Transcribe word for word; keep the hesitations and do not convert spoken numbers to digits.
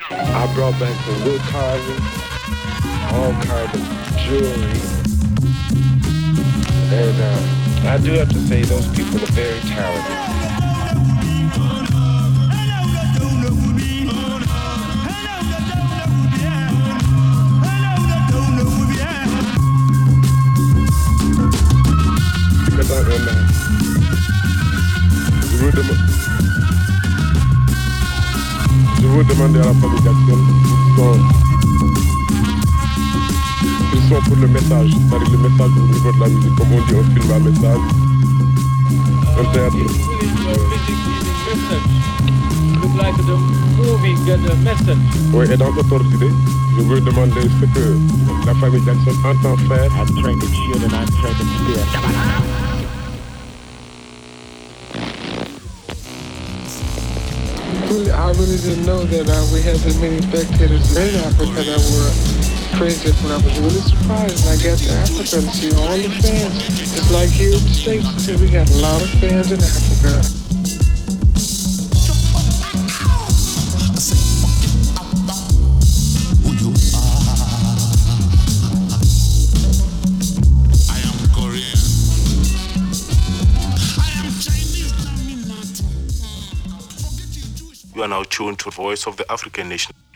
I brought back some wood carving, all kind of jewelry, and uh, I do have to say those people are very talented. Maintenant, euh, je veux, dem- je veux demander à la famille Jackson ils sont, ils sont pour le message, c'est-à-dire le message au niveau de la musique, comme on dit, on filme un message, un théâtre. Look like the movie get a message. Oui, et dans cette ordre d'idée, je veux demander ce que la famille Jackson entend faire. I'm trying to chill and I'm trying to steer. Really, I really didn't know that uh, we had as many spectators in Africa that were crazy. When I was really surprised when I got to Africa and see all the fans. It's like here in the States, we got a lot of fans in Africa. You are now tuned to the Voice of the African Nation.